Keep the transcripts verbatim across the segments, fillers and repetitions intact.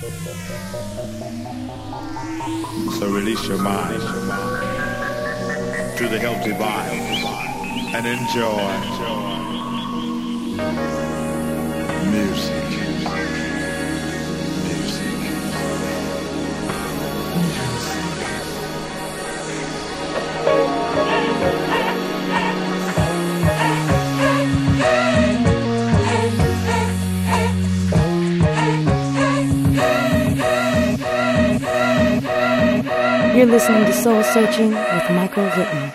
So release your mind to the healthy vibe and enjoy music. You're listening to Soul Searching with Michael Whitman.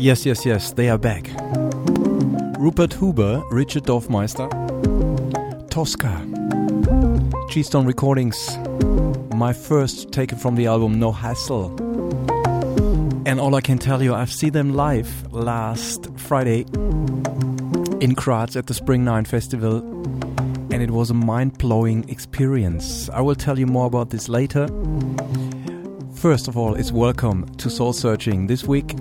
Yes, yes, yes, they are back. Rupert Huber, Richard Dorfmeister, Tosca, G-Stone Recordings, my first taken from the album No Hassle. And all I can tell you, I've seen them live last Friday in Graz at the Spring Nine Festival, and it was a mind-blowing experience. I will tell you more about this later. First of all, it's welcome to Soul Searching this week.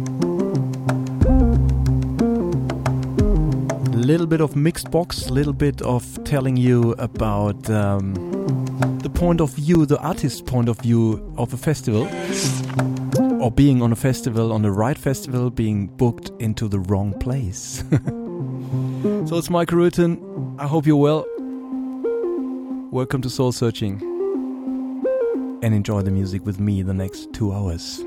Little bit of mixed box, little bit of telling you about um, the point of view, the artist's point of view of a festival, or being on a festival, on the right festival, being booked into the wrong place. So it's Michael Rutten. I hope you're well. Welcome to Soul Searching, and enjoy the music with me the next two hours.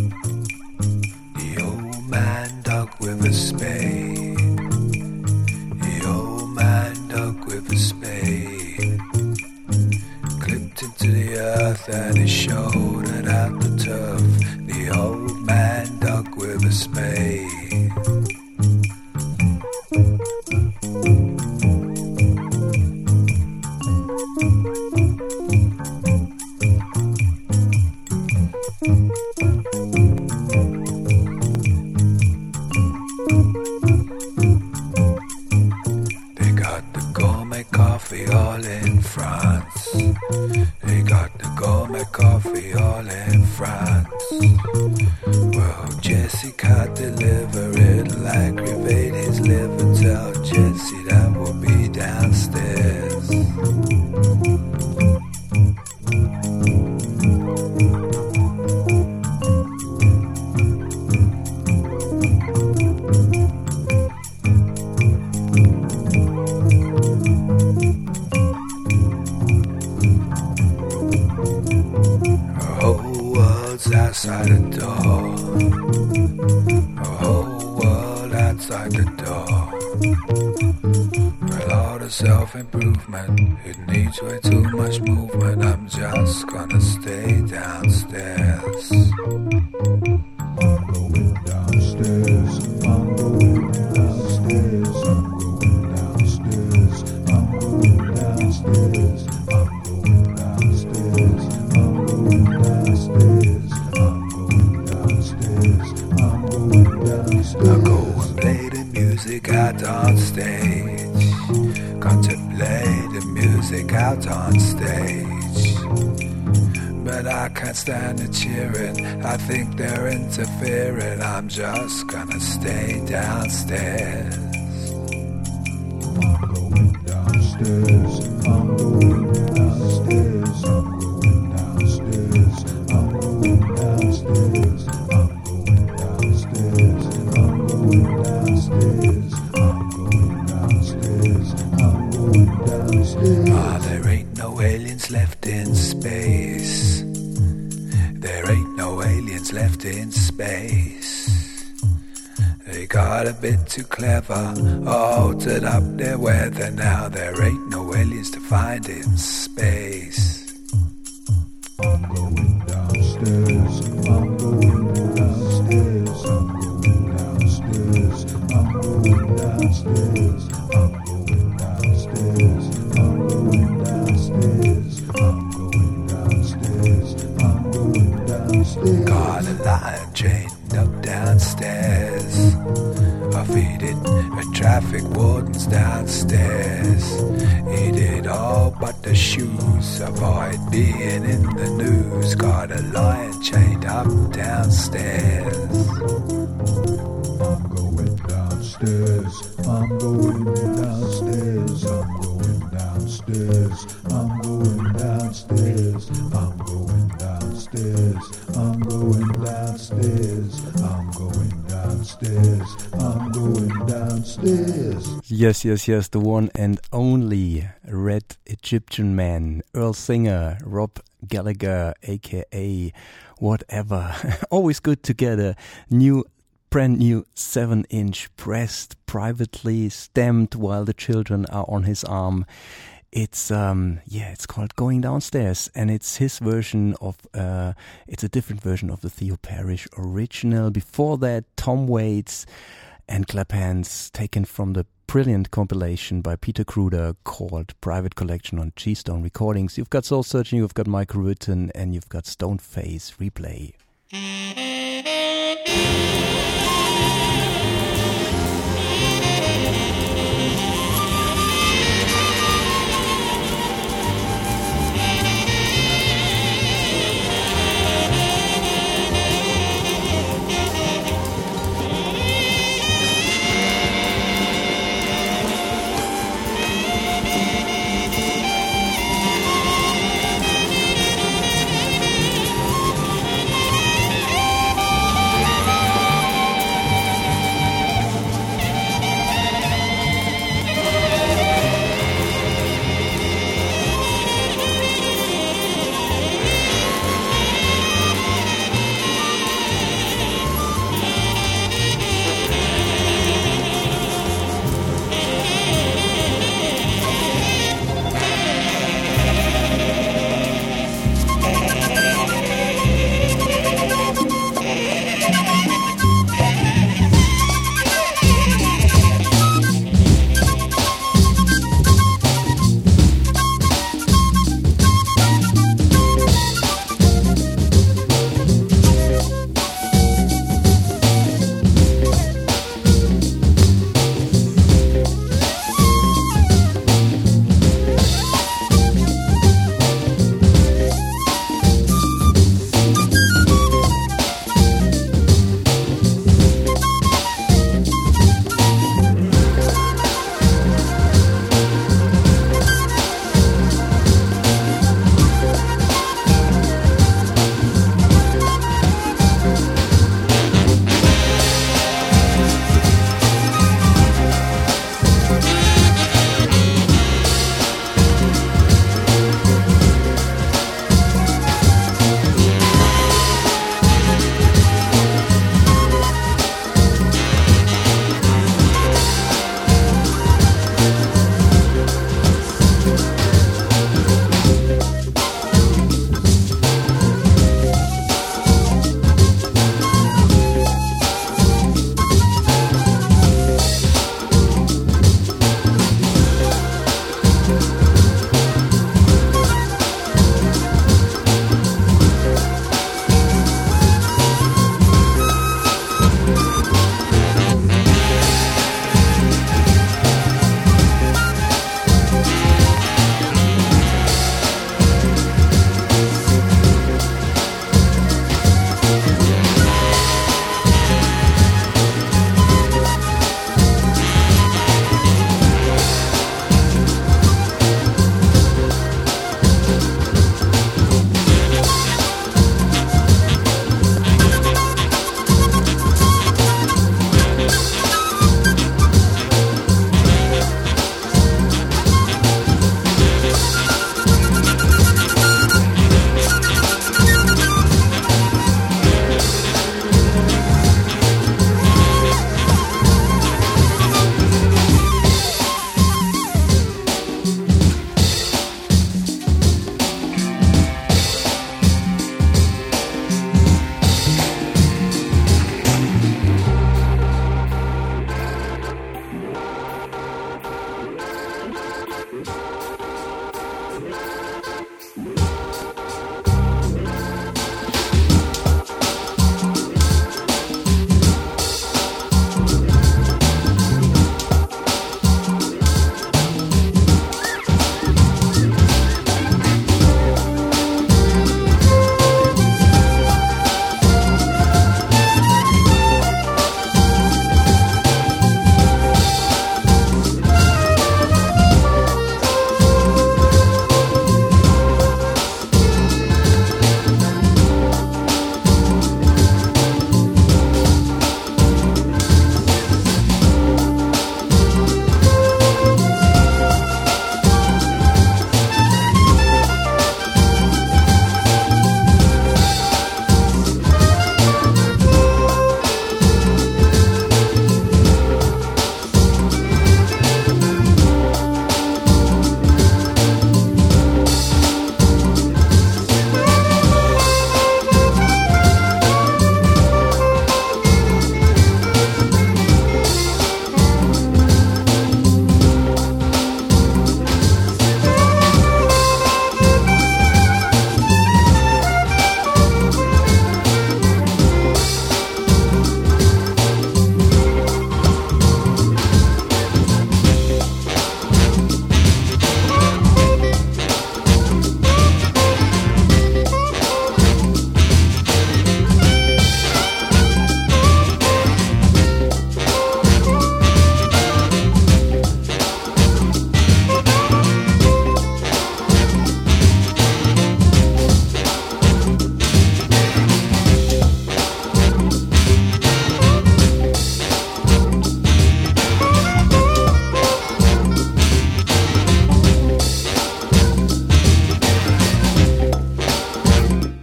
with a spade coffee all in France. They got the gourmet coffee all in France. Well, Jessica deliver it'll aggravate his liver. Tell Jesse that will be downstairs. Outside the door, a whole world outside the door. A lot of self-improvement, it needs way too much movement. I'm just gonna stay downstairs. I'm going downstairs, I'm going downstairs, I'm going downstairs, I'm going downstairs, I'm going downstairs, I'm going downstairs. I go and play the music out on stage. Contemplate the music out on stage. But I can't stand the cheering. I think they're interfering. I'm just gonna stay downstairs. I'm going downstairs. I'm going downstairs. I'm going downstairs. I'm going downstairs. I'm going downstairs. I'm going downstairs. I'm going downstairs. I'm going downstairs. Ah, there ain't no aliens left in space. There ain't no aliens left in space. They got a bit too clever, altered up their weather. Now there ain't no aliens to find in space. I'm going downstairs. I'm going downstairs. I'm going downstairs. I'm going downstairs. I'm going downstairs. I'm going downstairs. I'm going downstairs. I'm going downstairs. Got a lion chained up downstairs. I feed it a traffic warden's downstairs. He did all but the shoes. Avoid being in the news. Got a lion chained up downstairs. I'm going downstairs. I'm going downstairs. I'm going downstairs. I'm going downstairs. I'm going downstairs. I'm going downstairs. I'm going downstairs. I'm going downstairs. Yes, yes, yes, the one and only Red Egyptian Man, Earl Singer, Rob Gallagher, aka whatever. Always good to get a new, brand new seven inch pressed, privately stamped while the children are on his arm. It's, um, yeah, it's called Going Downstairs, and it's his version of, uh, it's a different version of the Theo Parrish original. Before that, Tom Waits and Clap Hands, taken from the brilliant compilation by Peter Kruder called Private Collection on G-Stone Recordings. You've got Soul Searching, you've got Michael Rutten, and you've got Stoneface Replay. Thank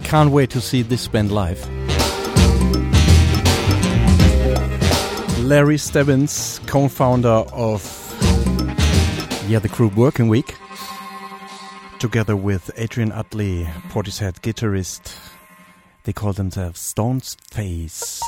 can't wait to see this band live. Larry Stebbins, co-founder of yeah, the group Working Week, together with Adrian Utley, Portishead guitarist. They call themselves Stone's Face.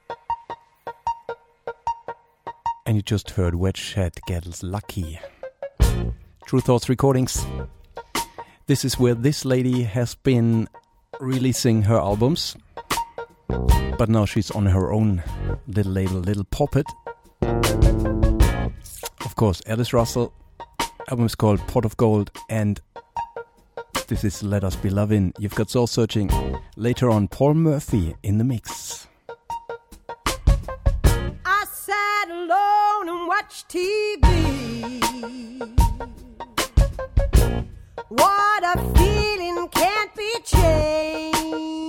And you just heard Wedgehead Gets Lucky. True Thoughts Recordings. This is where this lady has been releasing her albums, but now she's on her own little label, Little Poppet. Of course, Alice Russell. Album is called Pot of Gold, and this is Let Us Be Lovin'. You've got Soul Searching. Later on, Paul Murphy in the mix. I sat alone and watched T V. What a feeling can't be changed.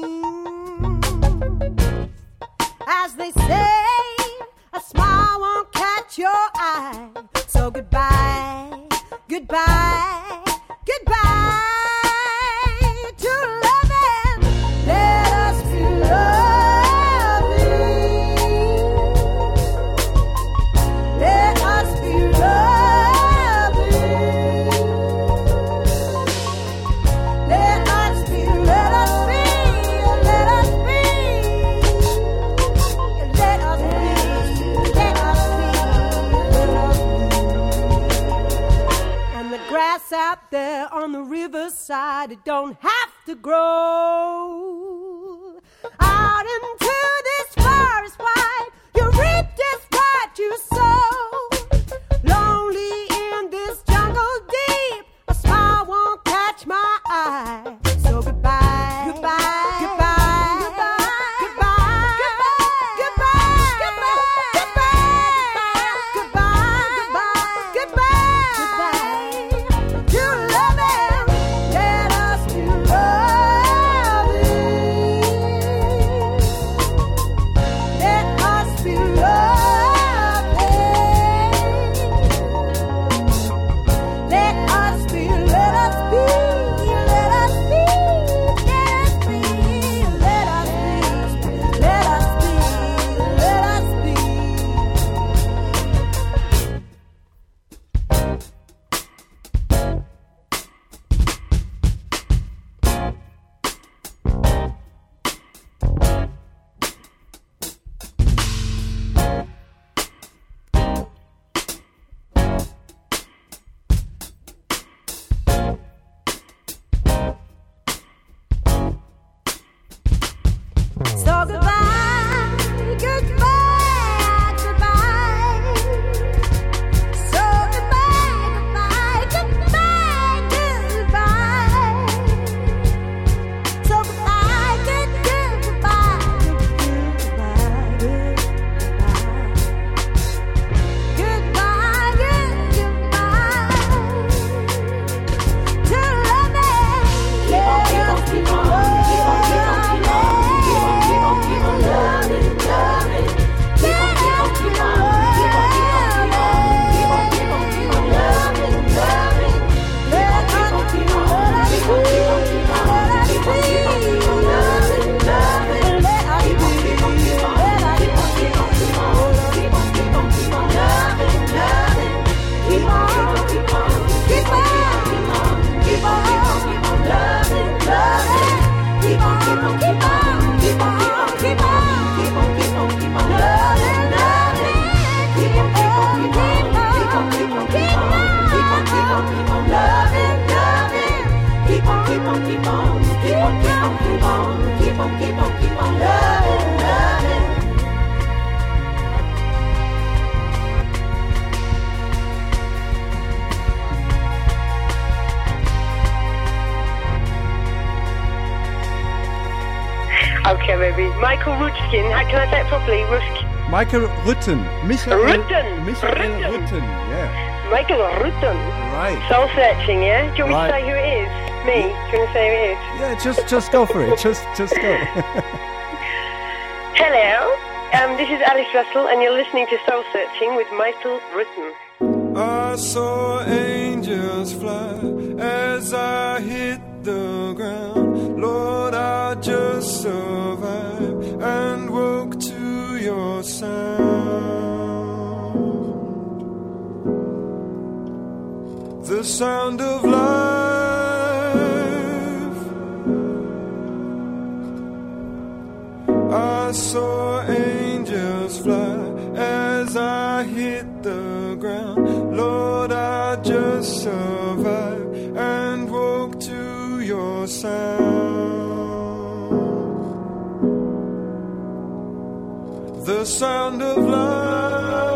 As they say, a smile won't catch your eye. So goodbye, goodbye, goodbye to loving. Let us be loving. Let us be loving. Let us be, let us be, let us be. Let us be, let us be, let us be. And the grass out there on the riverside, it don't have to grow. Out into this forest wide, you reap just what you sow. Lonely in this jungle deep, a smile won't catch my eye. So goodbye, goodbye, goodbye, goodbye, goodbye, goodbye, goodbye, goodbye, goodbye, goodbye, goodbye, to loving. Let us be loving. Let us be loving. Let us be, let us be, let us be, let us be, let us be, let us be, let So goodbye, goodbye, goodbye. So goodbye, goodbye, goodbye, goodbye. So goodbye, good, good, goodbye, good, goodbye, goodbye, good, goodbye. To love me, keep on, keep on, keep on, keep on, keep on, keep on. Okay, maybe. Michael Rutskin. How can I say it properly? Rusk. Michael Rutten. Michael Rutten. Michael Rutten. Rutten, yeah. Michael Rutten. Right. Soul Searching, yeah? Do you want Right. me to say who it is? Me? Do you want to say who it is? Yeah, just just go for it. Just just go. Hello. Um, this is Alice Russell, and you're listening to Soul Searching with Michael Rutten. I saw angels fly as I hit the ground. Lord, I just survived and woke to your sound. The sound of life. I saw angels fly as I hit the ground. Lord, I just survived and woke to your sound. The sound of life.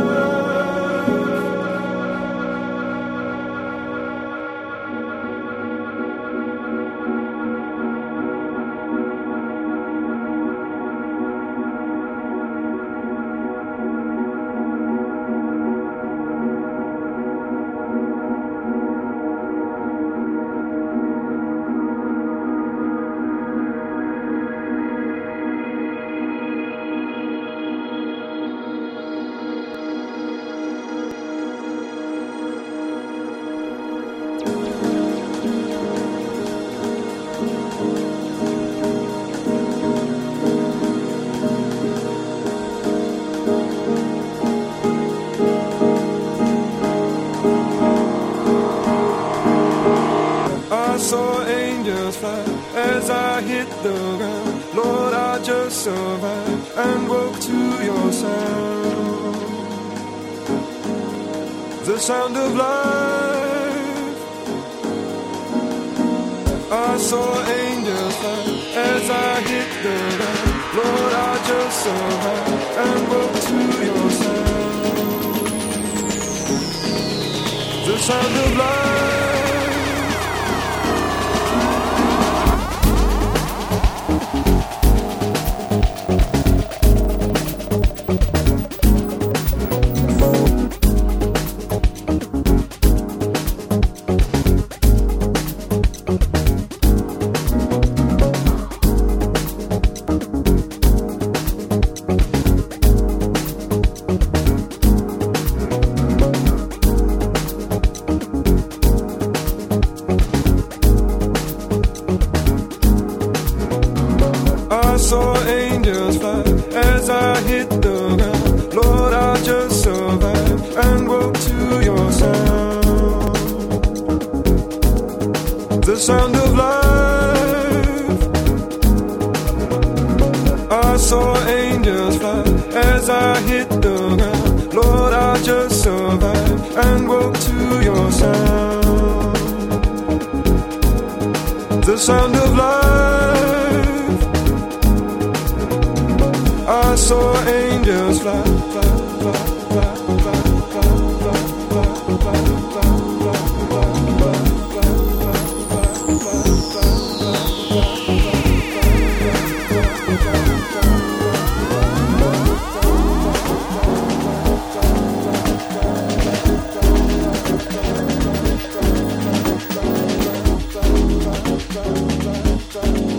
I saw angels fly as I hit the ground. Lord, I just survived and woke to your sound. The sound of life. I saw angels fly as I hit the ground. Lord, I just survived and woke to your sound. The sound of life. I saw angels fly as I hit the ground. Lord, I just survived and woke to your sound. The sound of life. I saw angels fly as I hit the ground. Lord, I just survived and woke to your sound. The sound of life. I saw angels fly, fly, fly, fly, fly, fly, fly, fly, fly, fly, fly, fly, fly, fly,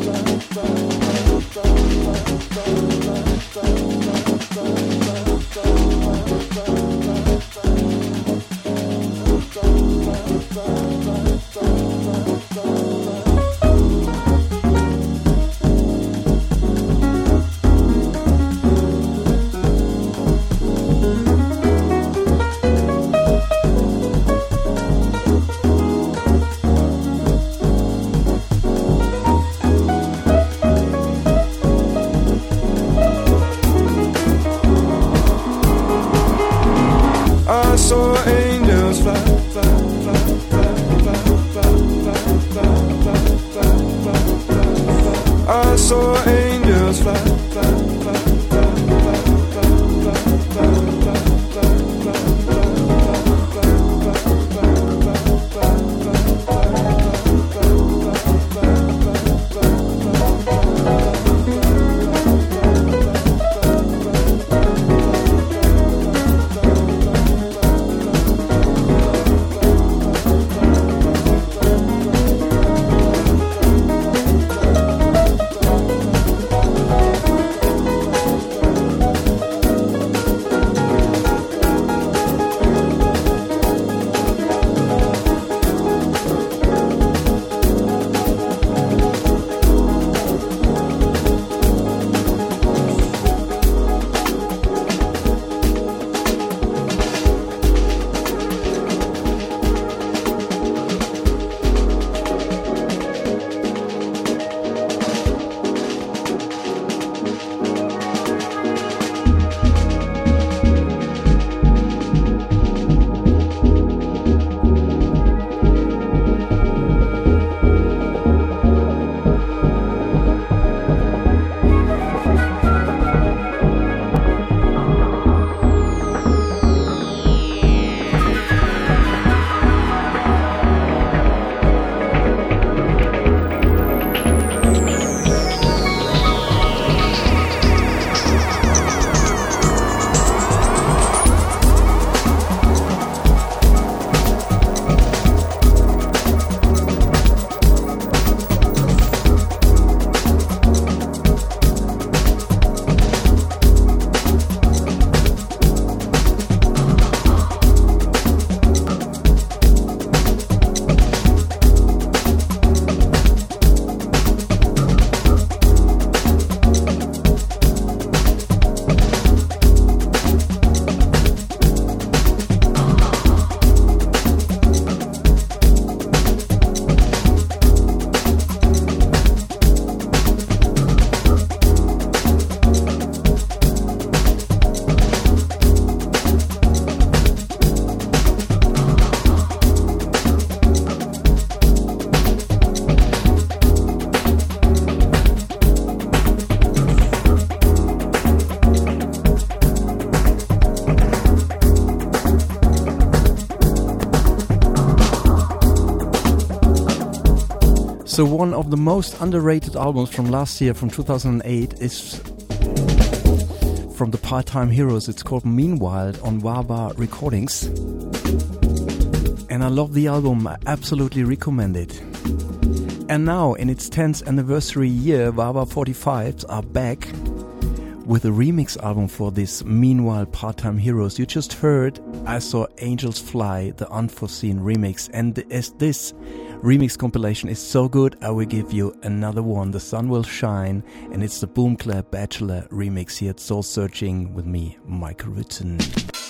So one of the most underrated albums from last year, from two thousand eight, is from the Part-Time Heroes. It's called Meanwhile on Wawa Recordings. And I love the album, I absolutely recommend it. And now, in its tenth anniversary year, Wawa forty-fives are back with a remix album for this Meanwhile Part-Time Heroes. You just heard I Saw Angels Fly, the Unforeseen remix. And as this remix compilation is so good, I will give you another one, The Sun Will Shine, and it's the Boom Clap Bachelor remix here at Soul Searching with me, Michael Ritson.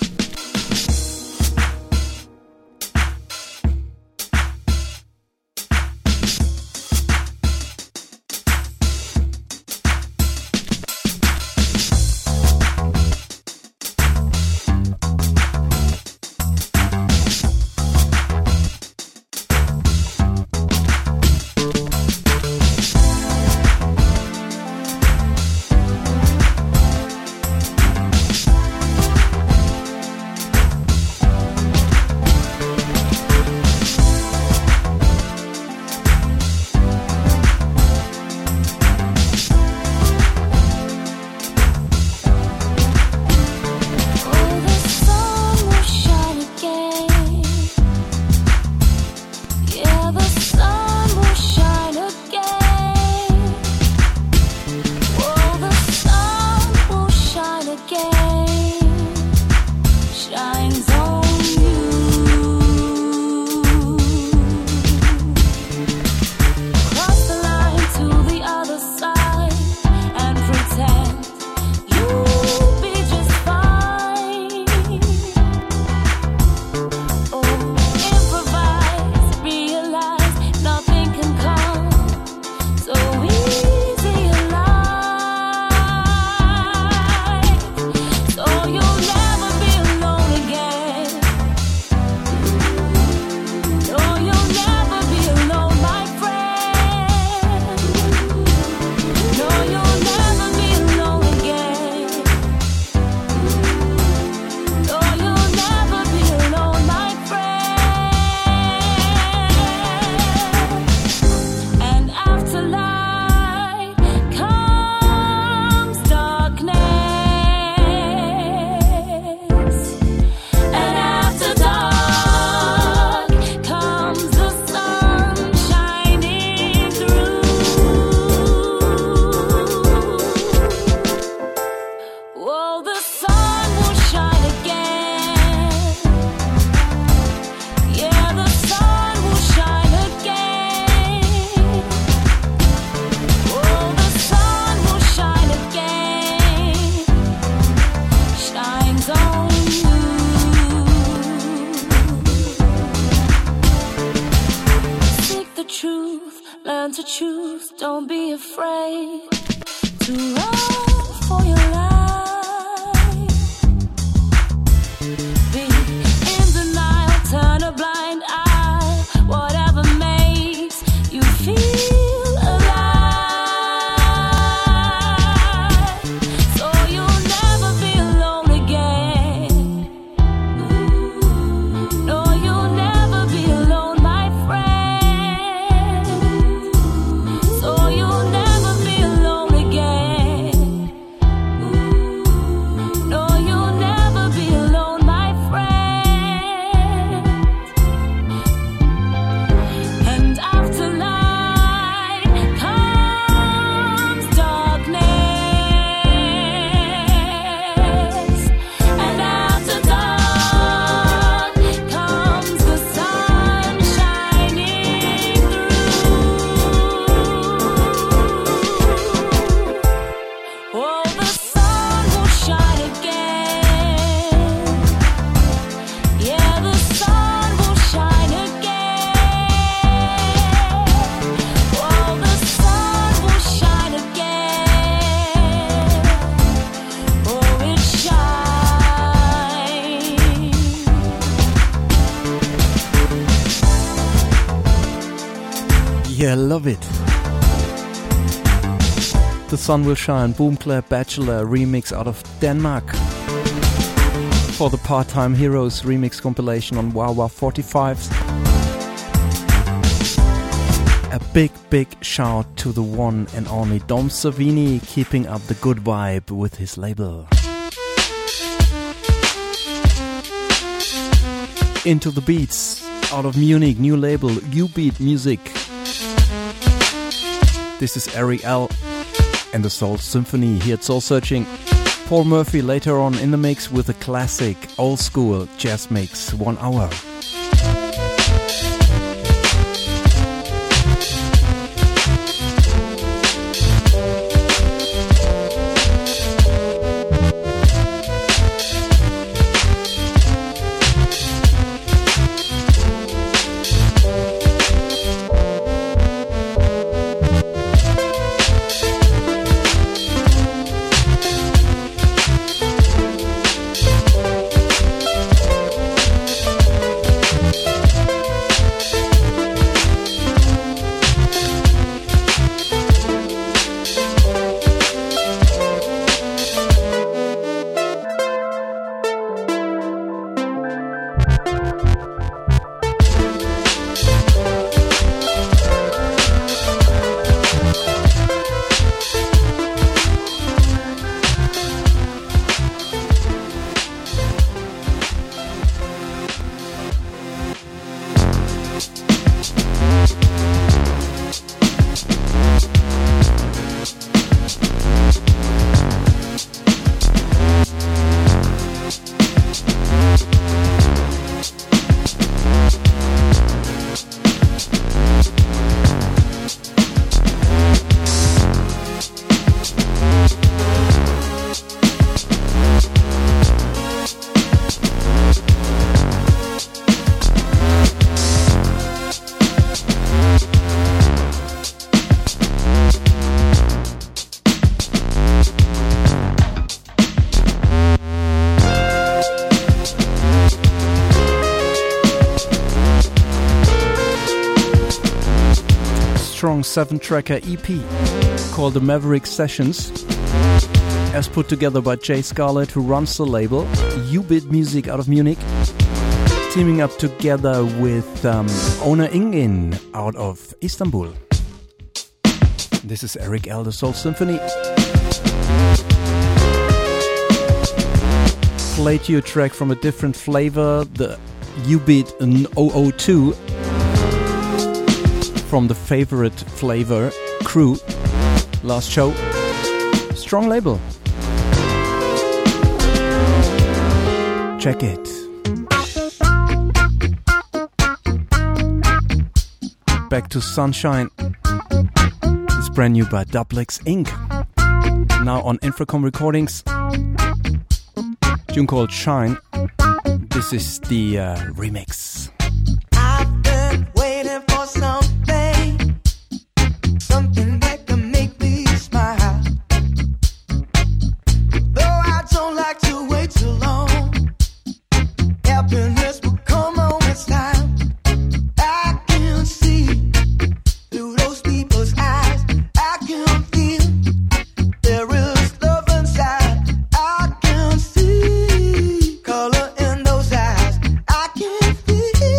learn to choose. Don't be afraid to run for your life. Be in denial, turn a blind eye. Whatever makes you feel alive, so you'll never be alone again. No, you'll never be alone, my friend. So you'll never be alone again. No, you'll never be alone, my friend. And after light comes darkness, and after dark comes the sun shining through. Oh, the sun will shine again. Yeah, the sun will shine again. Oh, the sun will shine again. Oh, it shines. Yeah, love it. The Sun Will Shine, Boom Clap Bachelor remix out of Denmark for the Part-Time Heroes remix compilation on Wawa forty-fives. A big, big shout to the one and only Dom Savini, keeping up the good vibe with his label. Into the Beats, out of Munich, new label, U-Beat Music. This is Eric L. and the Soul Symphony here at Soul Searching. Paul Murphy later on in the mix with a classic, old school jazz mix, one hour. Seven-tracker E P called the Maverick Sessions, as put together by Jay Scarlett, who runs the label, U-Beat Music out of Munich, teaming up together with um, Ona Ingin out of Istanbul. This is Eric L. the Soul Symphony. Played you a track from a different flavor, the U-Beat zero zero two. From the favorite flavor crew last show. Strong label. Check it. Back to Sunshine. It's brand new by Dublex Incorporated. Now on Infracom Recordings. Tune called Shine. This is the uh, remix. I've been waiting for some. Something that can make me smile. Though I don't like to wait too long, happiness will come on its time. I can see through those people's eyes. I can feel there is love inside. I can see color in those eyes. I can feel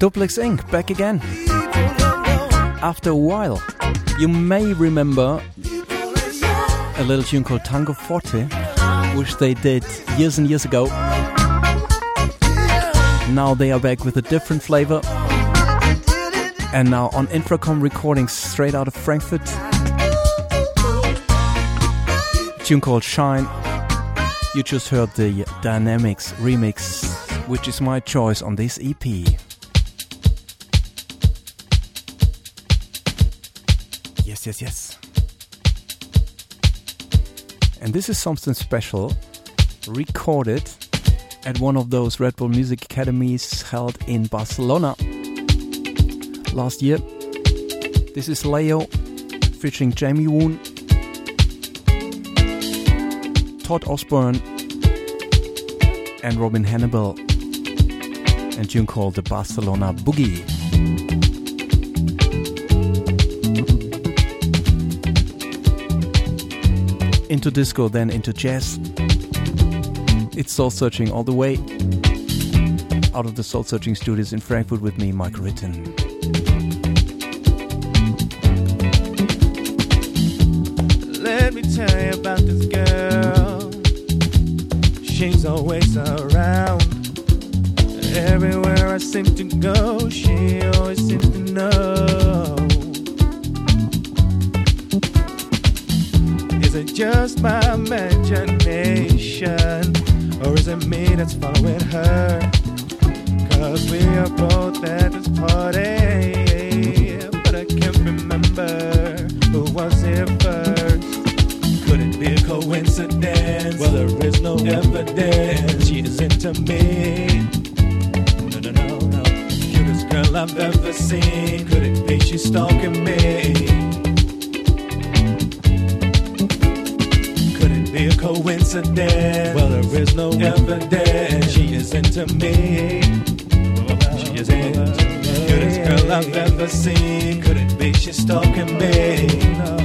Duplex Incorporated, back again. After a while, you may remember a little tune called Tango Forte, which they did years and years ago. Now they are back with a different flavor. And now on Infracom Recordings, straight out of Frankfurt. A tune called Shine. You just heard the Dynamics remix, which is my choice on this E P. Yes, yes, yes. And this is something special, recorded at one of those Red Bull Music Academies held in Barcelona last year. This is Leo featuring Jamie Woon, Todd Osborne and Robin Hannibal, and a tune called the Barcelona Boogie. Into disco, then into jazz. It's Soul Searching all the way out of the Soul Searching studios in Frankfurt with me, Mike Ritten. Let me tell you about this girl. She's always around. Everywhere I seem to go, she always seems to know. Is it just my imagination, or is it me that's following her? Cause we are both at this party, but I can't remember who was here first. Could it be a coincidence? Well, there is no evidence. She is into me. No, no, no, no. Cutest girl I've ever seen. Could it be she's stalking me? Be a coincidence. Well, there is no evidence. She is into me. She is into me. Cutest girl I've ever seen. Could it be she's stalking me? No.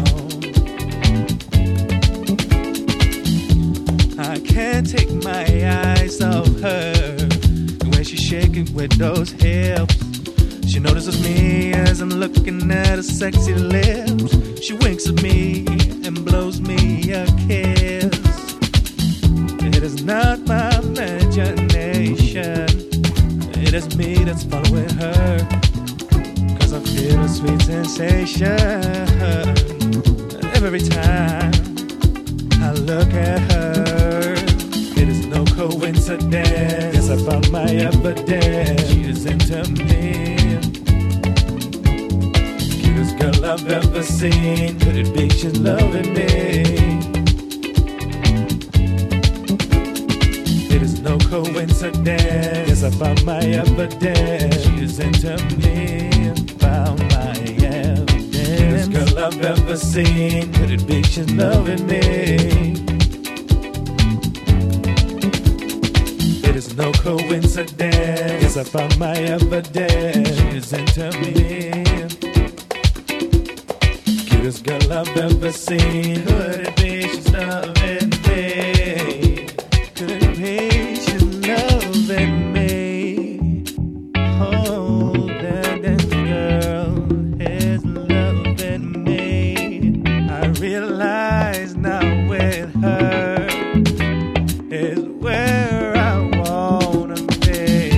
I can't take my eyes off her. The way she's shaking with those hips. She notices me as I'm looking at her sexy lips. She winks at me and blows me a kiss. It is not my imagination. It is me that's following her. Cause I feel a sweet sensation every time I look at her. It is no coincidence. Yes, I found my evidence. She is into me. Cutest girl I've ever seen. Could it be she's loving me? It is no coincidence. Yes, I found my evidence. She is into me. Found my evidence. Cutest girl I've ever seen. Could it be she's loving me? It is no coincidence. Yes, I found my evidence. She is into me. Cutest girl I've ever seen. Could it be she's loving me? Could it be she's loving me? Oh, that, that girl is loving me. I realize now with her is where I wanna be.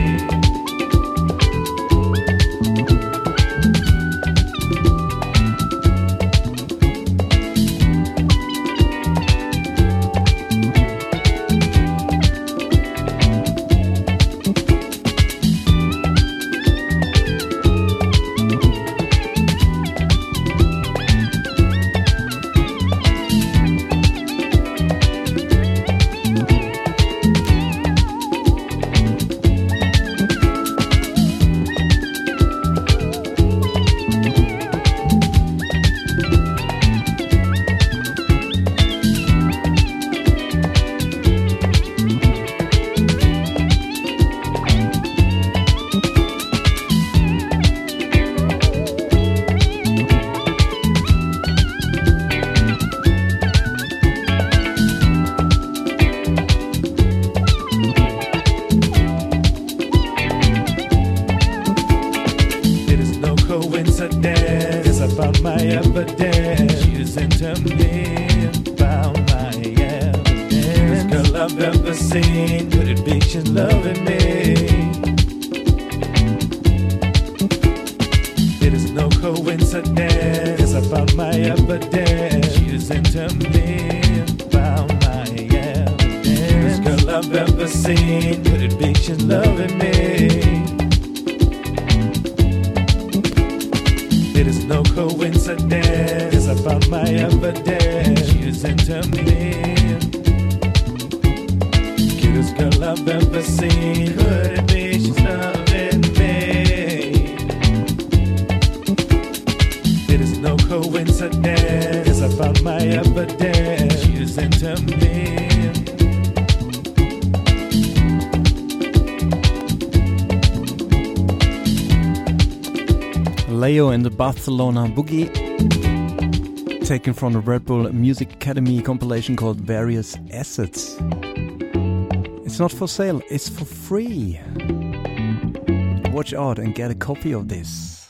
seen. Could it be she's loving me? It is no coincidence about my evidence. She's into me about my evidence. This girl I've ever seen. Could it be she's loving me? It is no coincidence about my evidence. She's into me. Cutest girl I've ever seen. Could it be she's loving me? It is no coincidence about my evidence. She's into me. Leo and the Barcelona Boogie, taken from the Red Bull Music Academy compilation called Various Assets. It's not for sale, it's for free. Watch out and get a copy of this.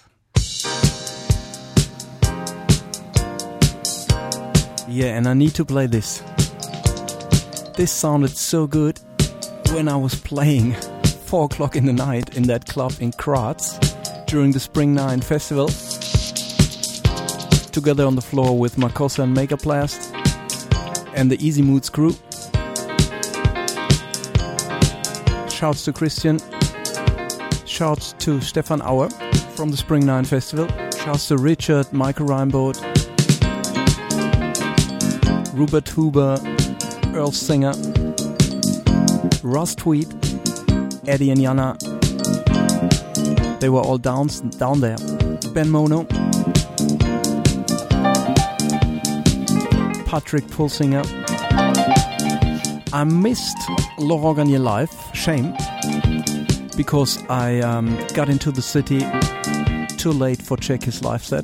Yeah, and I need to play this. This sounded so good when I was playing four o'clock in the night in that club in Graz during the Spring Nine Festival, together on the floor with Makossa and Megaplast and the Easy Moods crew. Shouts to Christian, shouts to Stefan Auer from the Spring Nine Festival, shouts to Richard, Michael Reinbold, Rupert Huber, Earl Singer, Russ Tweed, Eddie and Jana. They were all down, down there. Ben Mono, Patrick Pulsinger. I missed Laurent Garnier live, shame, because I um, got into the city too late for check his live set.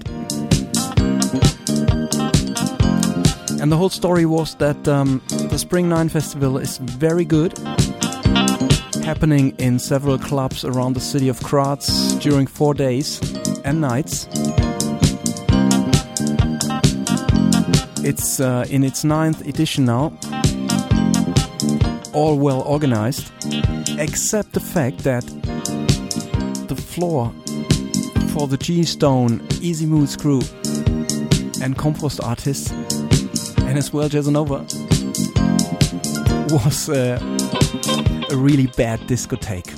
And the whole story was that um, the Spring Nine Festival is very good, happening in several clubs around the city of Graz during four days and nights. It's uh, in its ninth edition now, all well organized, except the fact that the floor for the G-Stone, Easy Moods crew and Compost artists, and as well Jazzanova, was uh, a really bad discotheque.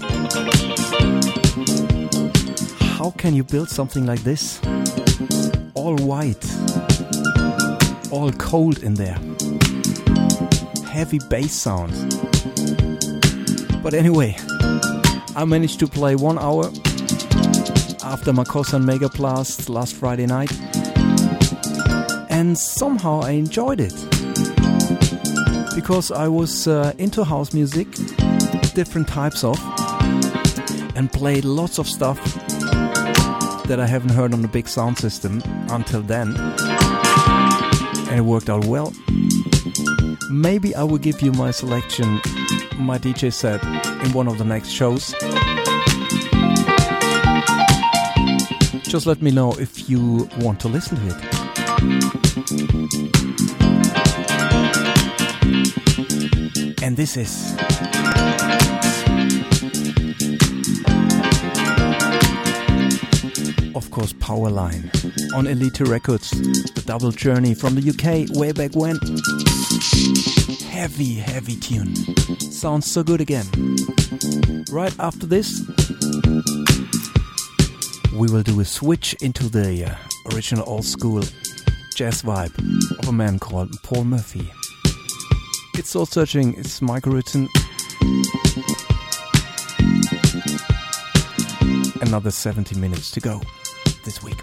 How can you build something like this? All white, all cold in there, heavy bass sounds. But anyway, I managed to play one hour after Makossa and Megaplast last Friday night, and somehow I enjoyed it, because I was uh, into house music, different types of, and played lots of stuff that I haven't heard on the big sound system until then, and it worked out well. Maybe I will give you my selection, my D J set, in one of the next shows. Just let me know if you want to listen to it. And this is of course Powerline on Elite Records, the double journey from the U K way back when. Heavy, heavy tune. Sounds so good again. Right after this, we will do a switch into the uh, original old school jazz vibe of a man called Paul Murphy. It's Soul Searching, it's Michael Rutzen. Another seventy minutes to go this week.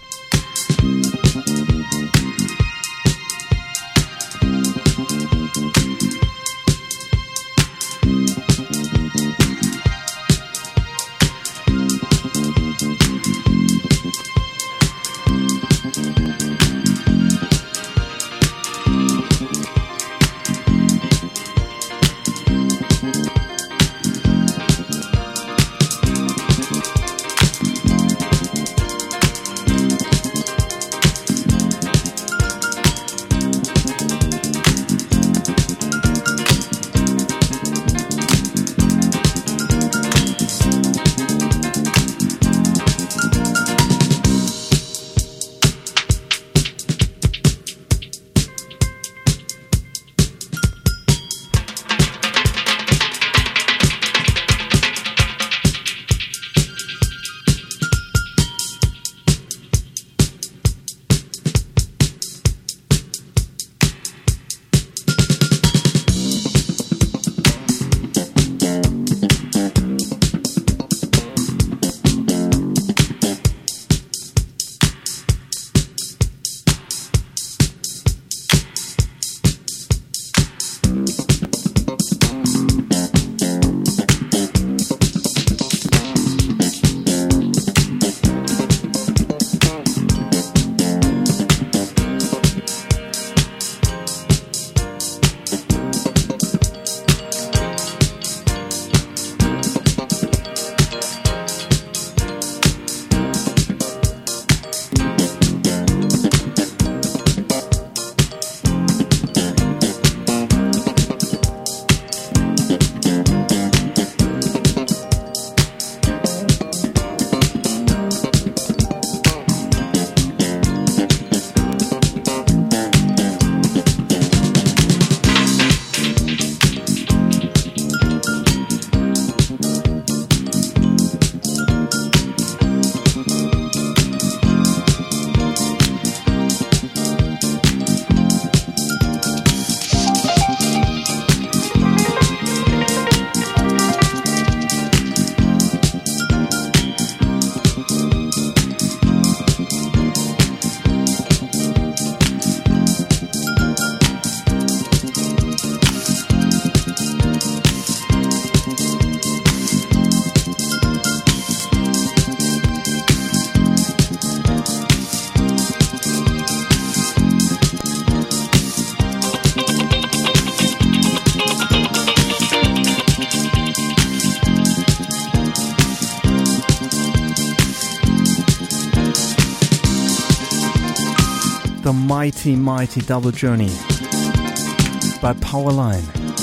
the mighty, mighty Double Journey by Powerline.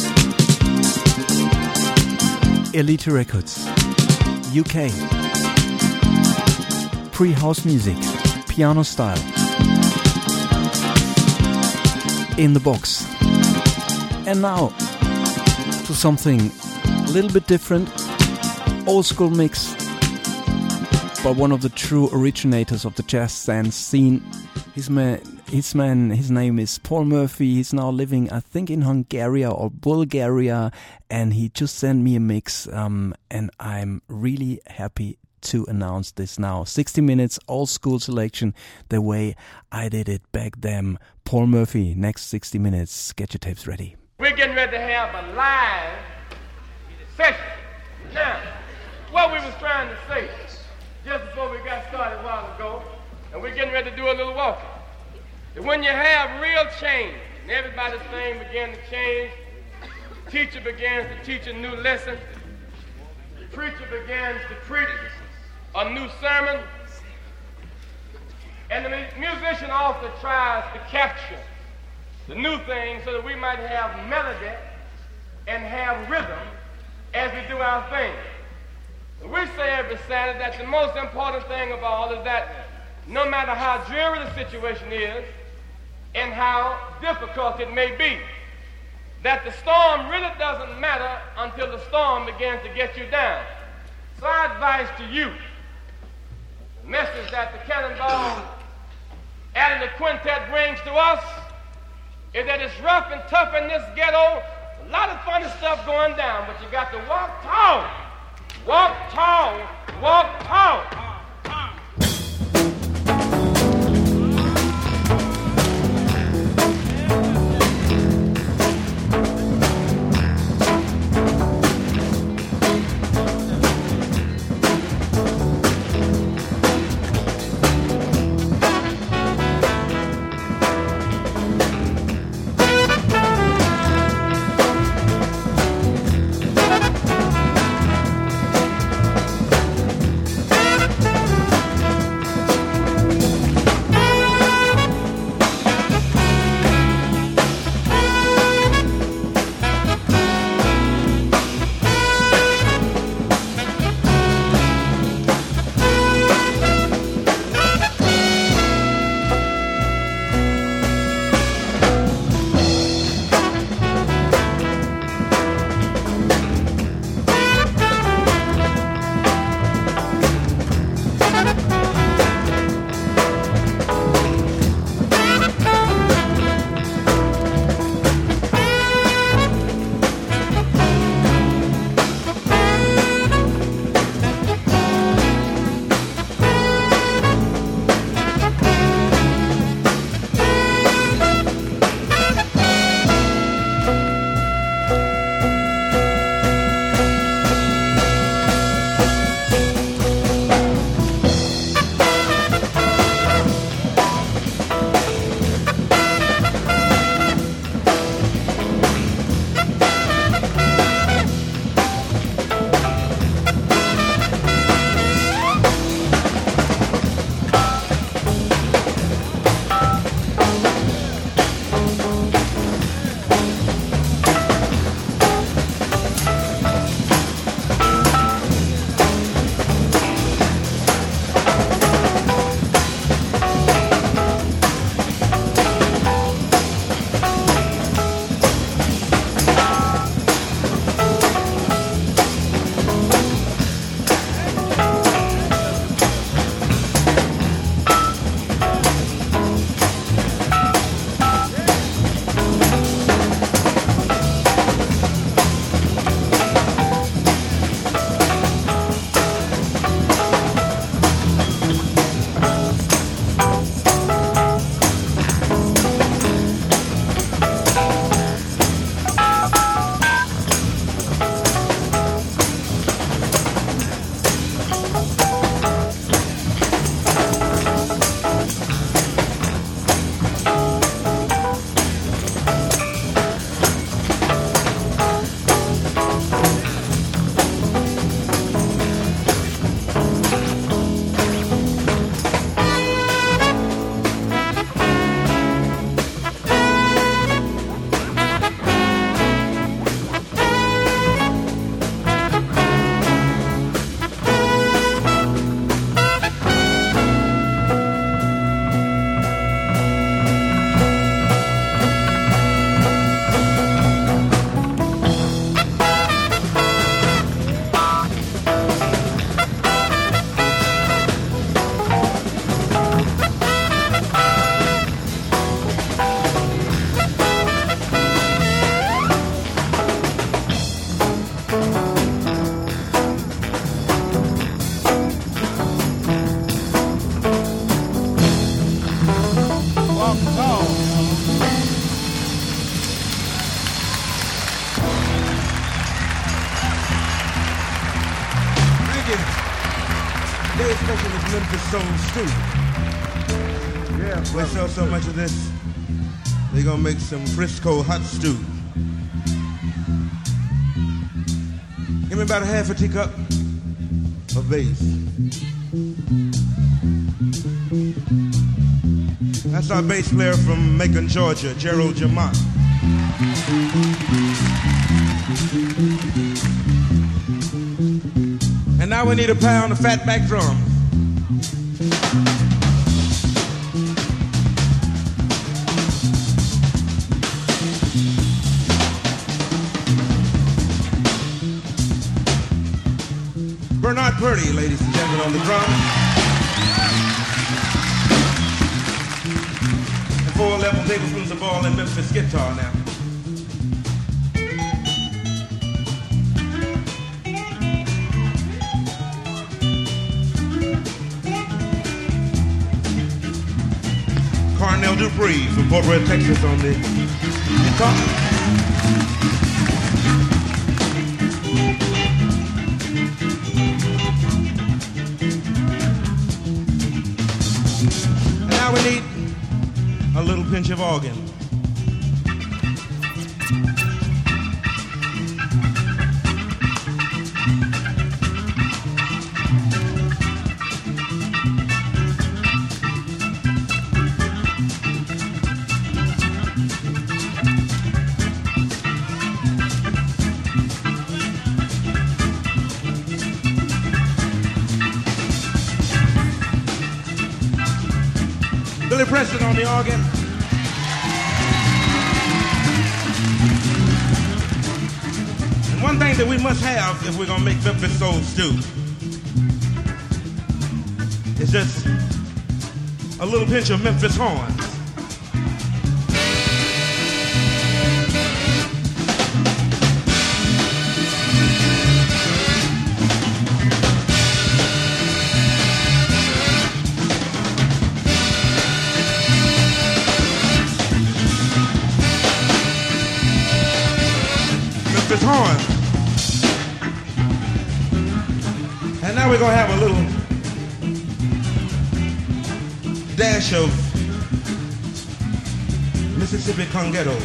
Elite Records, U K. Pre-house music, piano style. In the box. And now to something a little bit different. Old school mix by one of the true originators of the jazz dance scene. His man, his man, his name is Paul Murphy. He's now living, I think, in Hungary or Bulgaria, and he just sent me a mix, um, and I'm really happy to announce this now. sixty minutes, old school selection, the way I did it back then. Paul Murphy, next sixty minutes. Get your tapes ready. We're getting ready to have a live session. Now, what we was trying to say just before we got started a while ago, and we're getting ready to do a little walking, that when you have real change, and everybody's thing began to change, the teacher begins to teach a new lesson, the preacher begins to preach a new sermon, and the musician also tries to capture the new thing so that we might have melody and have rhythm as we do our thing. We say every Saturday that the most important thing of all is that no matter how dreary the situation is and how difficult it may be, that the storm really doesn't matter until the storm begins to get you down. So I advise to you, the message that the Cannonball Adderley Quintet brings to us is that it's rough and tough in this ghetto. A lot of funny stuff going down, but you got to walk tall. Walk tall. Walk tall. you. Today's special is Memphis Soul Stew. Yeah, we sell so much of this, they're gonna make some Frisco hot stew. Give me about a half a teacup of bass. That's our bass player from Macon, Georgia, Gerald Jamont. And now we need a pound of fatback drums. Bernard Purdy, ladies and gentlemen, on the drums. And four level tablespoons of ball and Memphis guitar now. Carnell Dupree from Fort Worth, Texas on the guitar. We need a little pinch of organ. Billy Preston on the organ. And one thing that we must have if we're gonna make Memphis Soul Stew is just a little pinch of Memphis horns. Horn. And now we're gonna have a little dash of Mississippi congettos.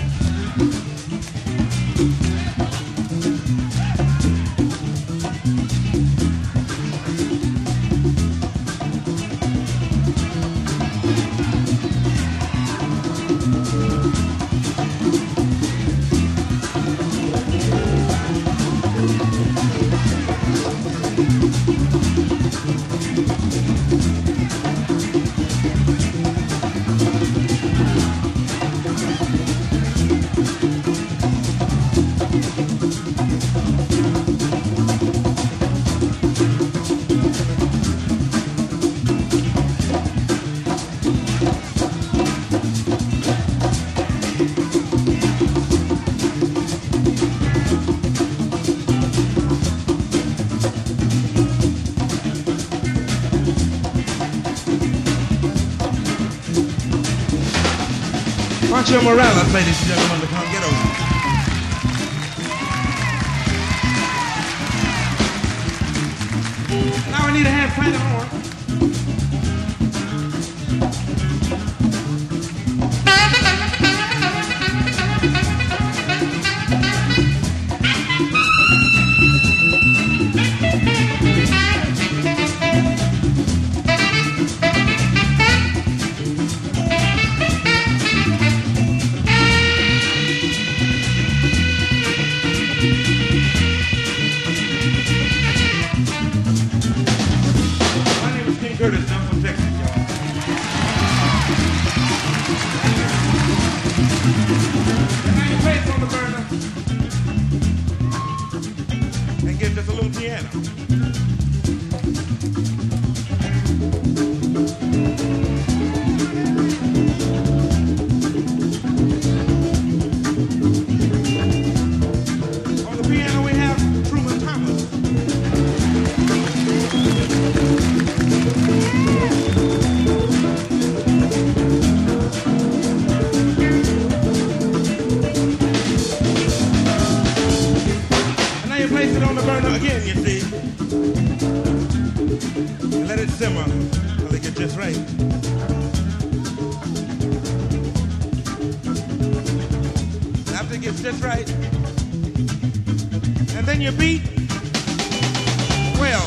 Pancho Morales, ladies and gentlemen, the congettos. Now I need a hand playing the horn. Curtis, I'm from Texas, y'all. And now you place on the burner and give just a little piano. On the piano we have Truman Thomas. Place it on the to burn it again, you see. And let it simmer until it gets just right. And after it gets just right, and then you beat, well,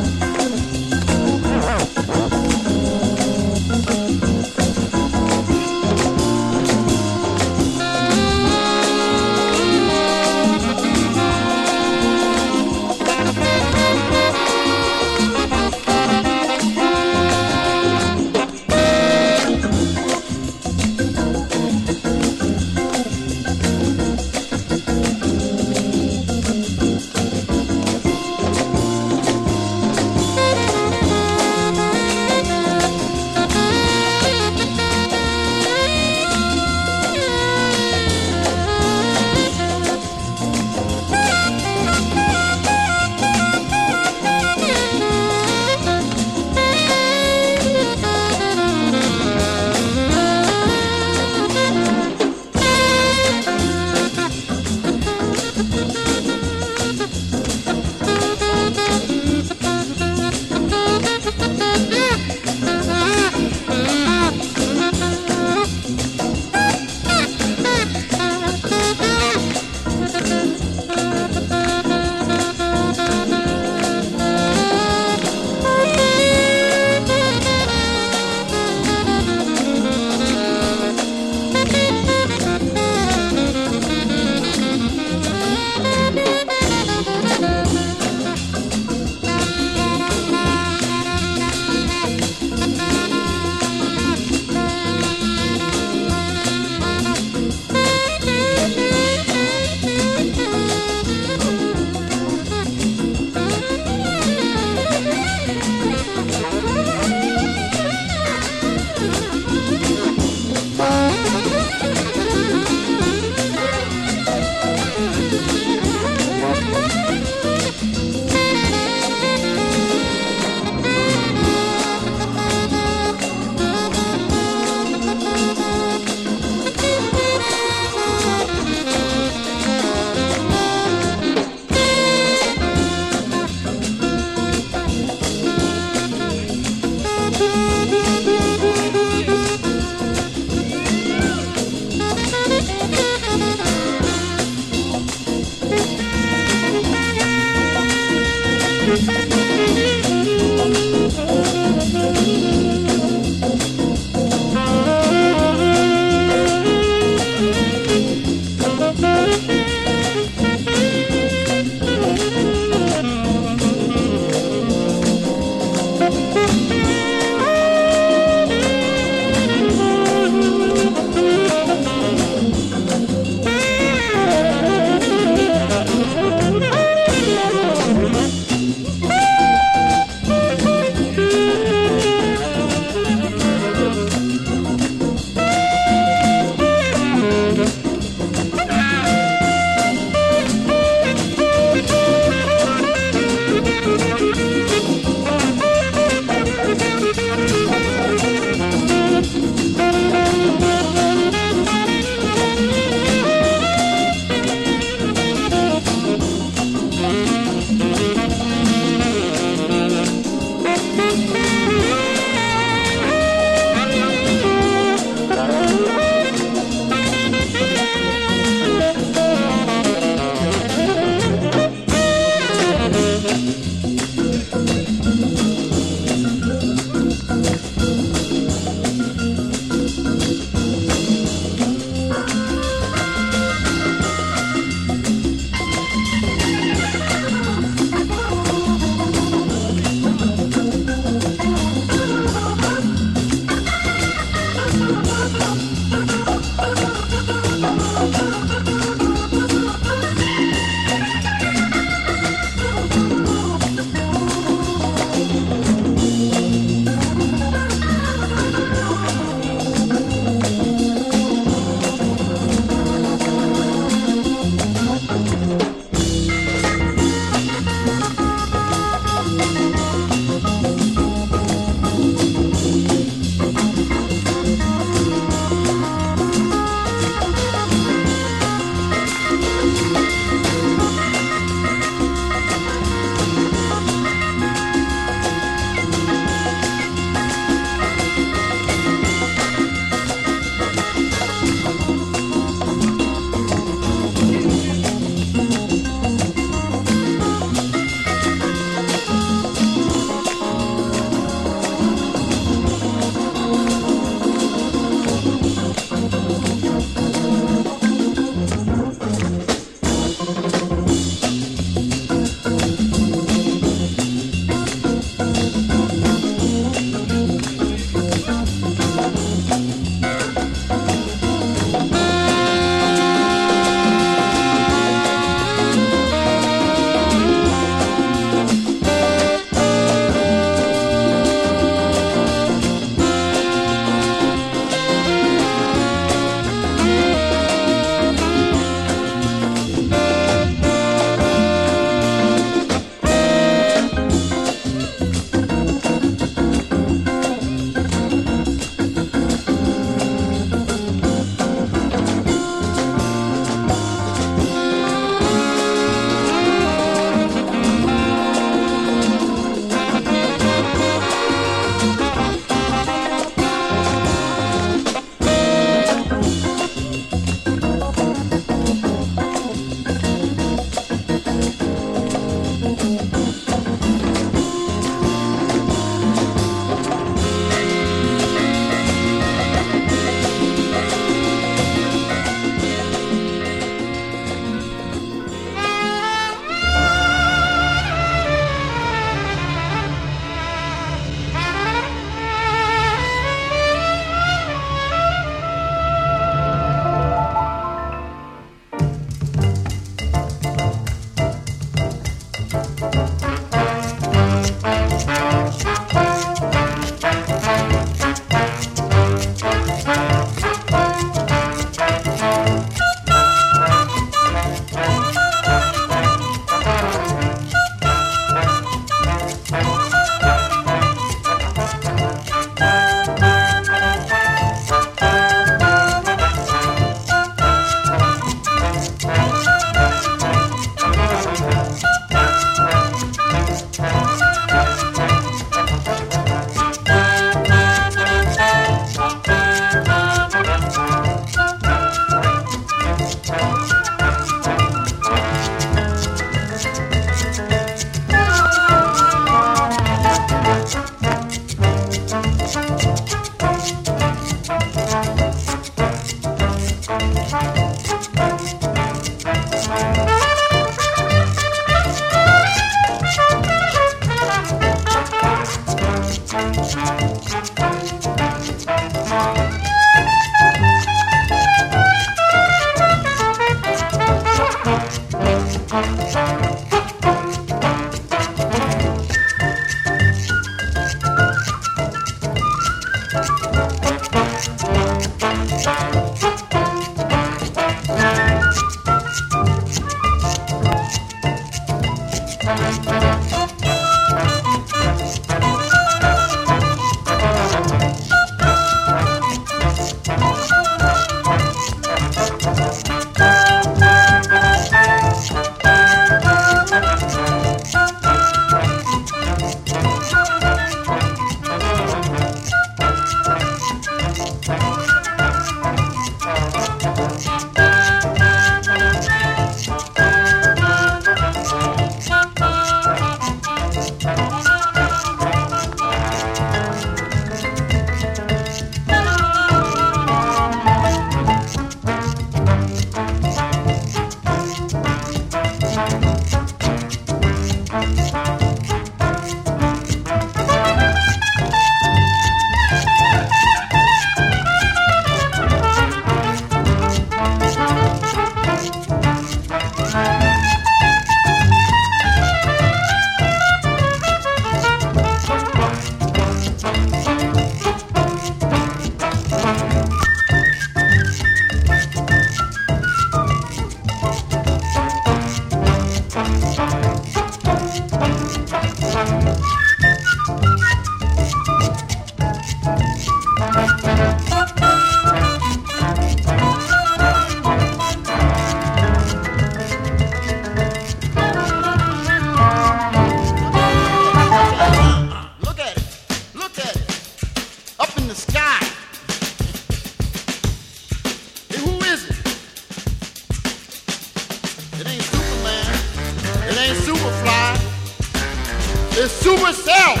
It's super self.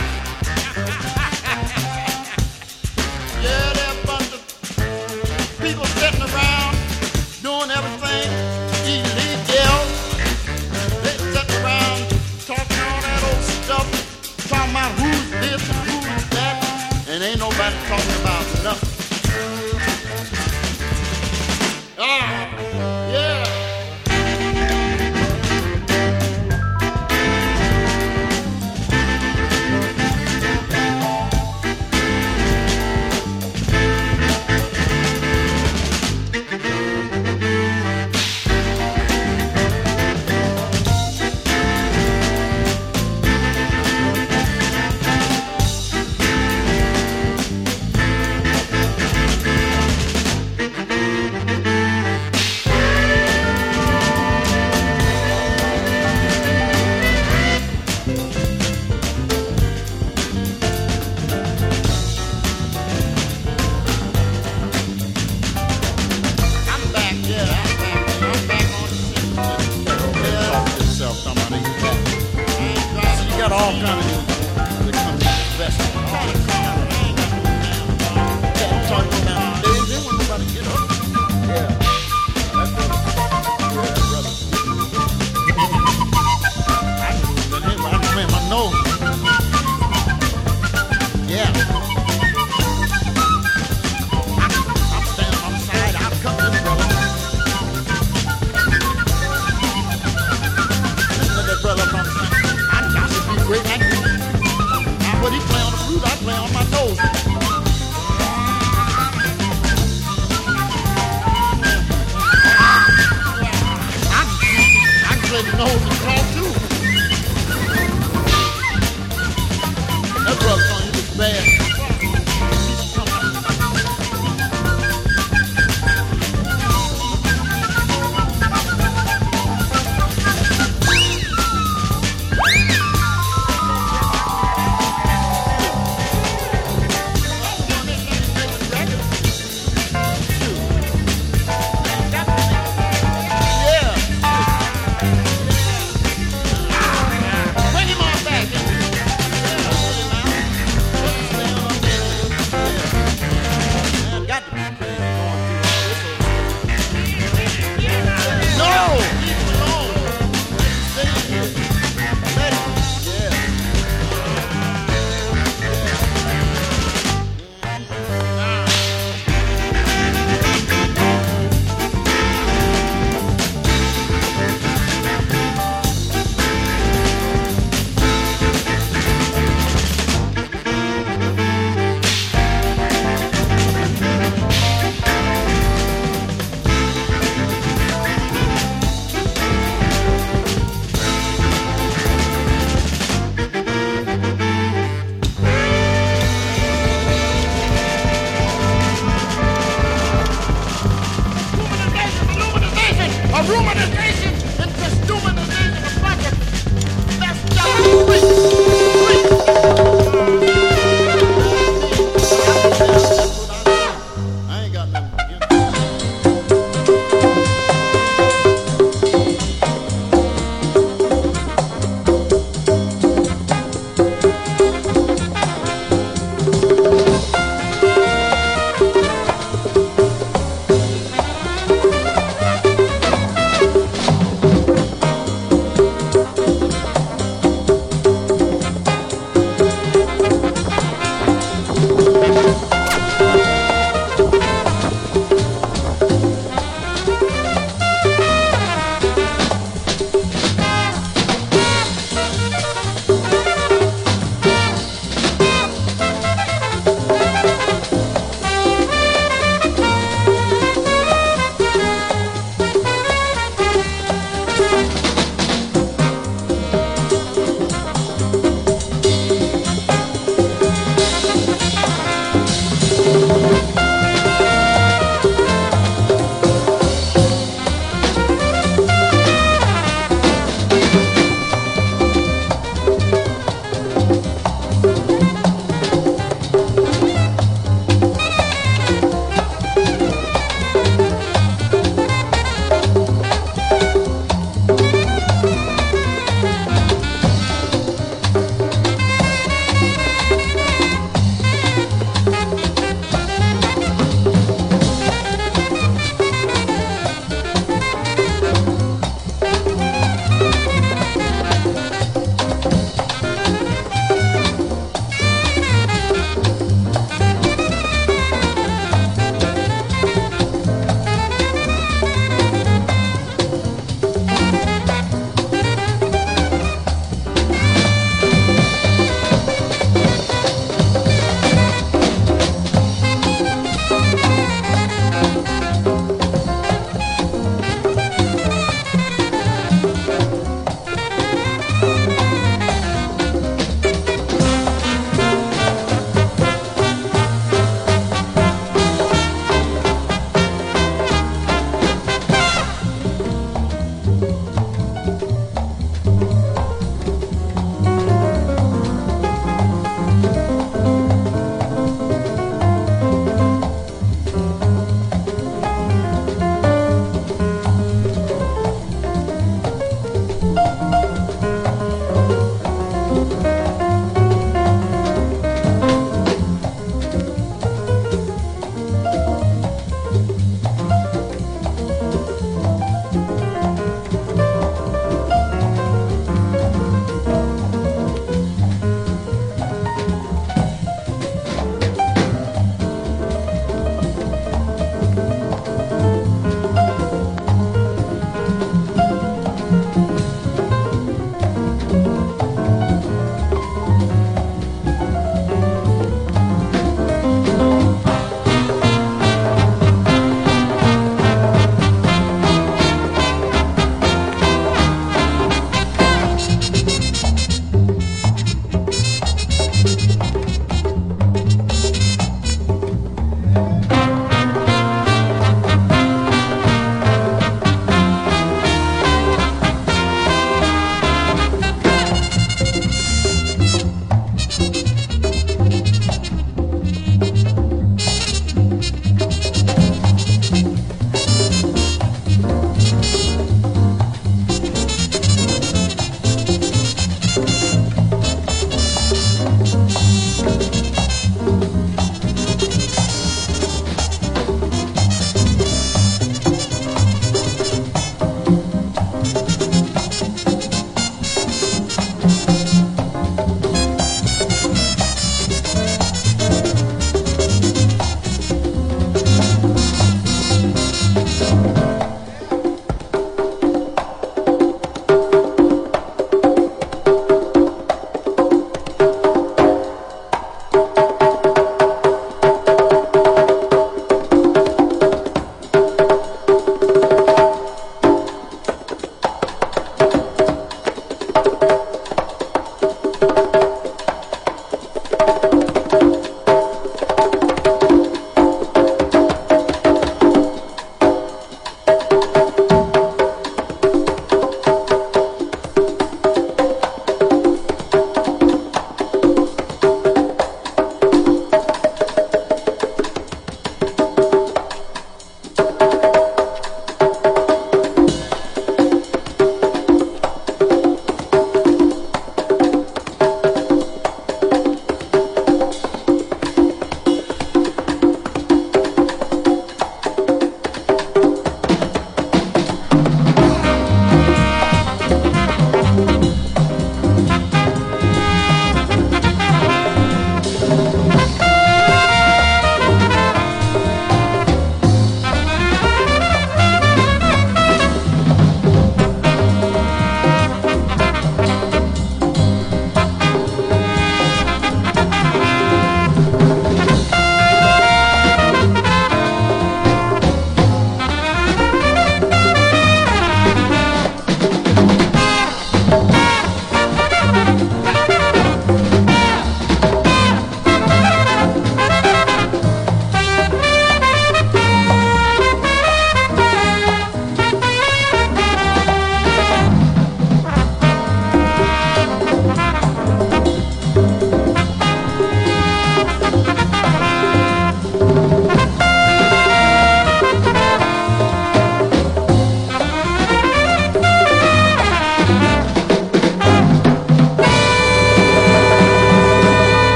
Yeah, there are a bunch of people sitting around doing everything illegal. They sitting around talking all that old stuff, talking about who's this and who's that, and ain't nobody talking about nothing. Ah, yeah. I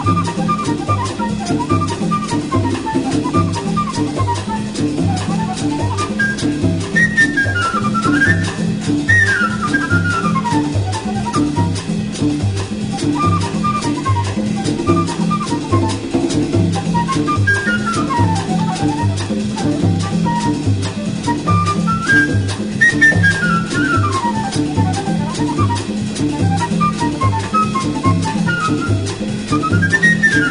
Thank you.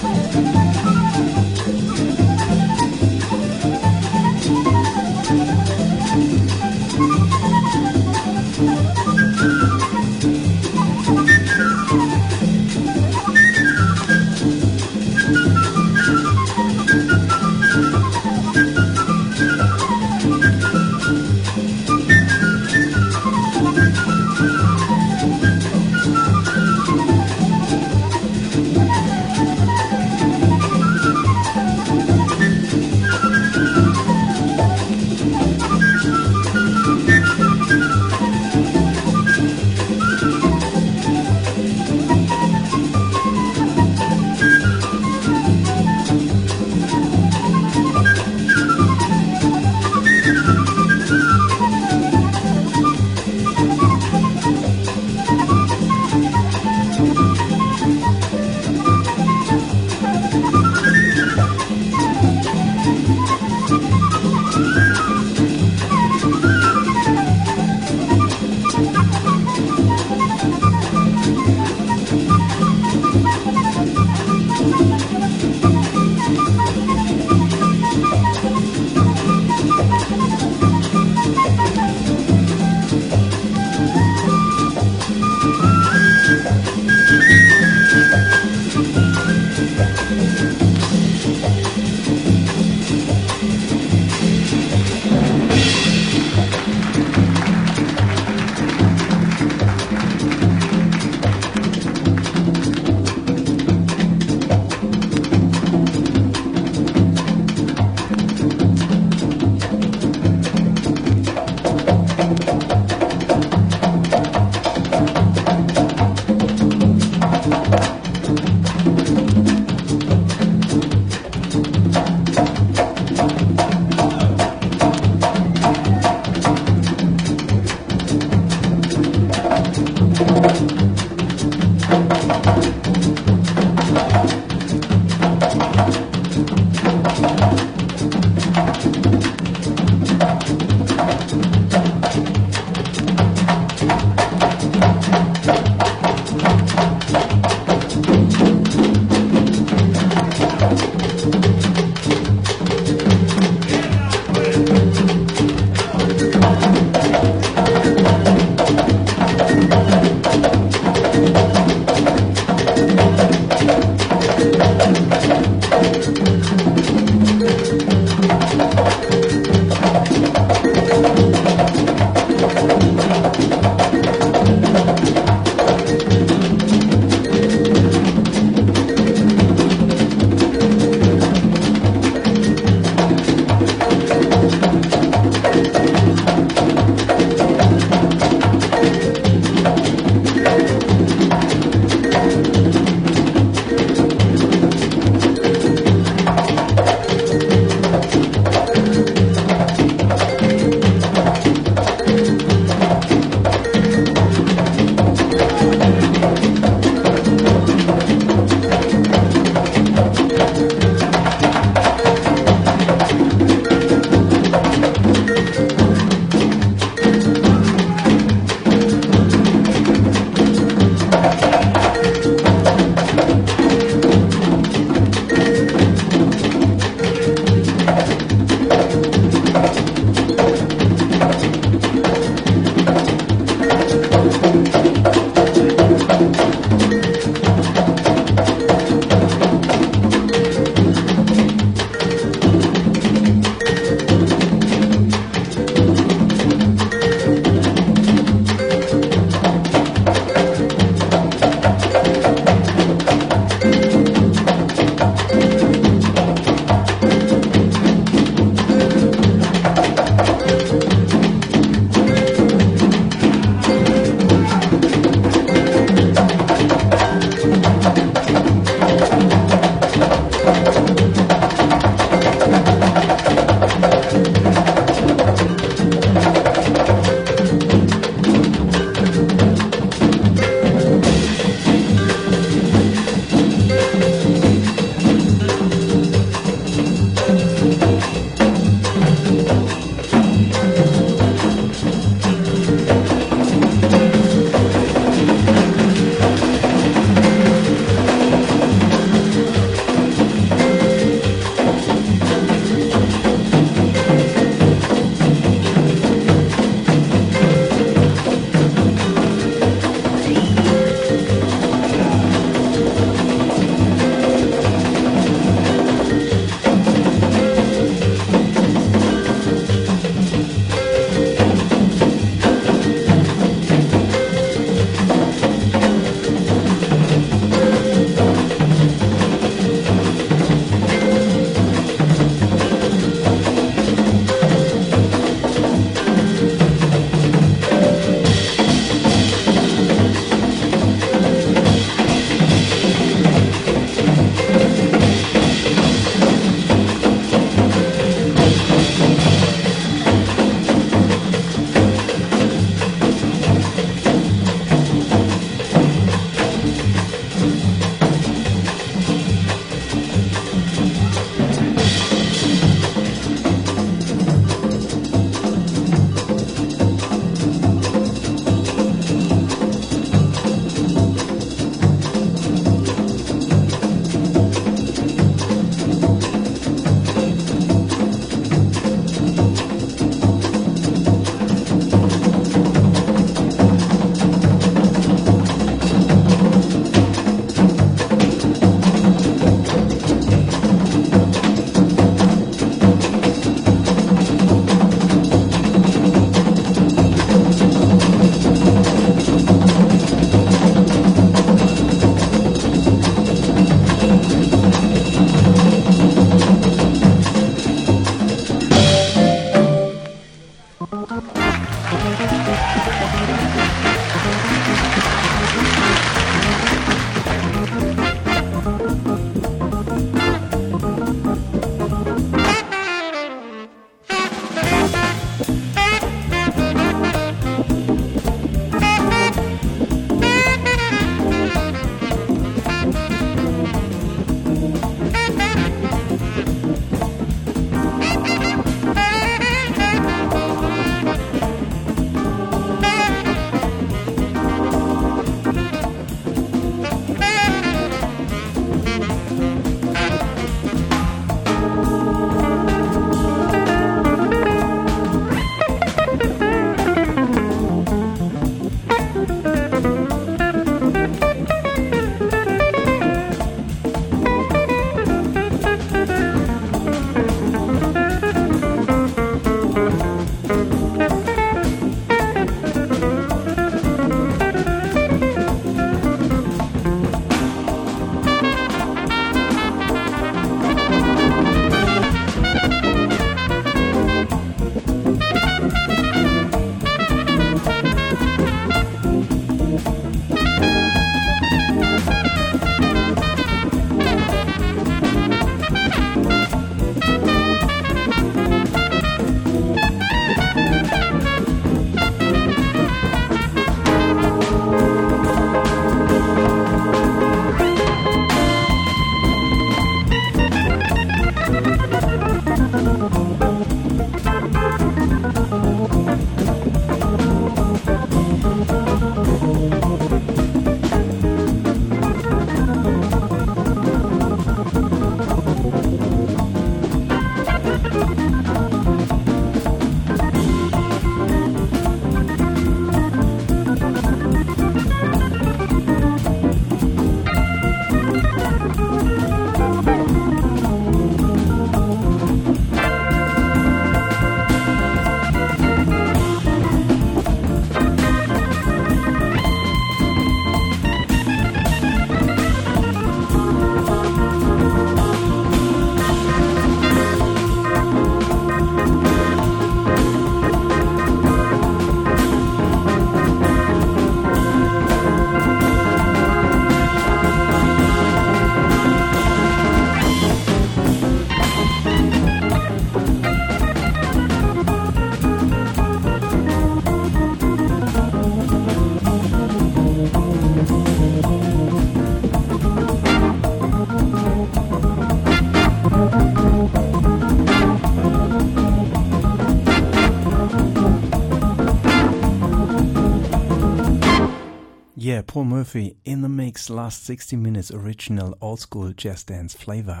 Yeah, Paul Murphy in the mix, last sixty minutes, original old school jazz dance flavor.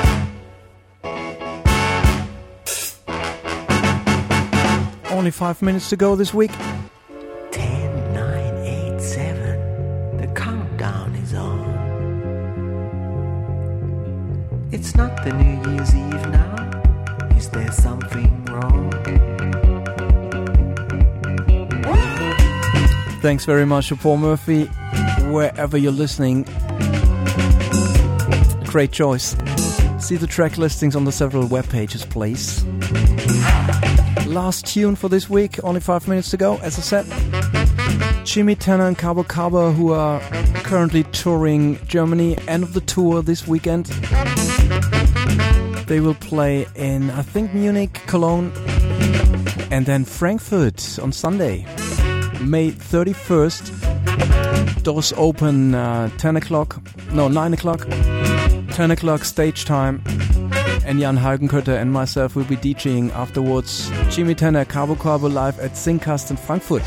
Only five minutes to go this week. ten, nine, eight, seven. The countdown is on. It's not the New Year's Eve now. Is there something wrong? Thanks very much to Paul Murphy, wherever you're listening. Great choice. See the track listings on the several web pages, please. Last tune for this week, only five minutes to go, as I said. Jimmy Tanner and Cabo Cabo, who are currently touring Germany, end of the tour this weekend. They will play in, I think, Munich, Cologne, and then Frankfurt on Sunday. May thirty-first, doors open uh, ten o'clock, no, nine o'clock, ten o'clock stage time, and Jan Hagenkötter and myself will be DJing afterwards. Jimmy Tanner, Cabo Cabo live at Singkasten Frankfurt.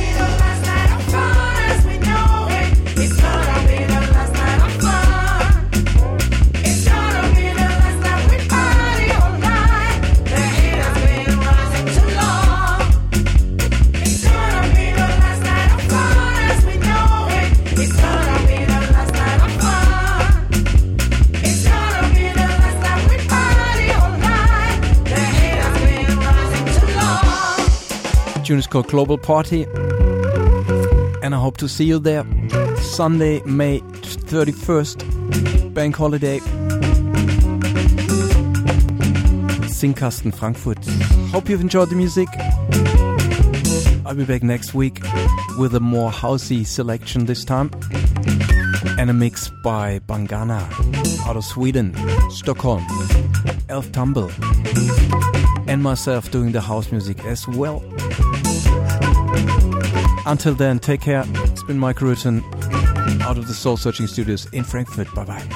Tune is called Global Party, and I hope to see you there. Sunday, May thirty-first, bank holiday, Singkasten Frankfurt. Hope you've enjoyed the music. I'll be back next week with a more housey selection this time, and a mix by Bangana out of Sweden, Stockholm, Elf Tumble, and myself doing the house music as well. Until then, take care. It's been Mike Rutten out of the Soul Searching Studios in Frankfurt. Bye bye.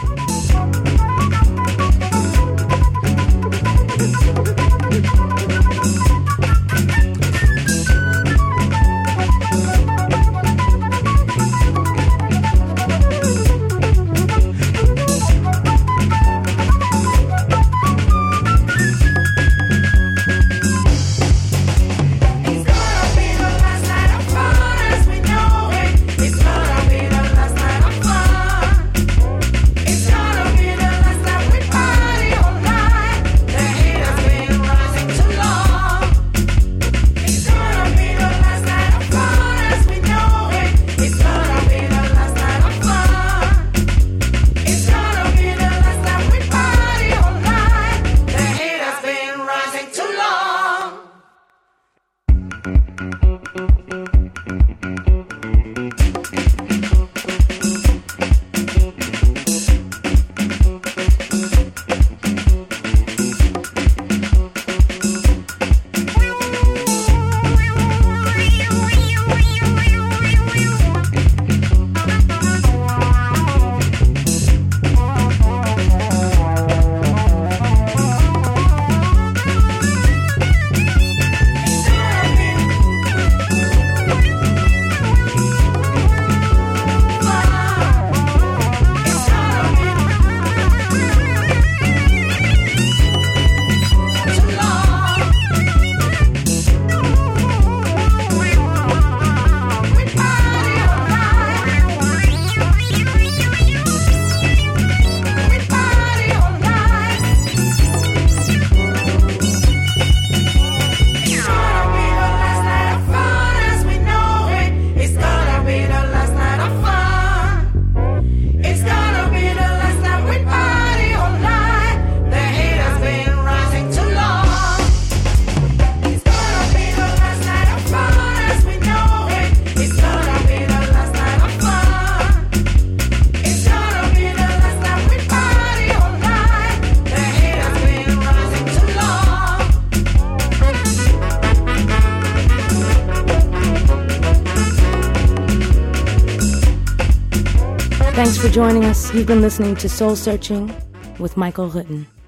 Thanks for joining us. You've been listening to Soul Searching with Michael Rutten.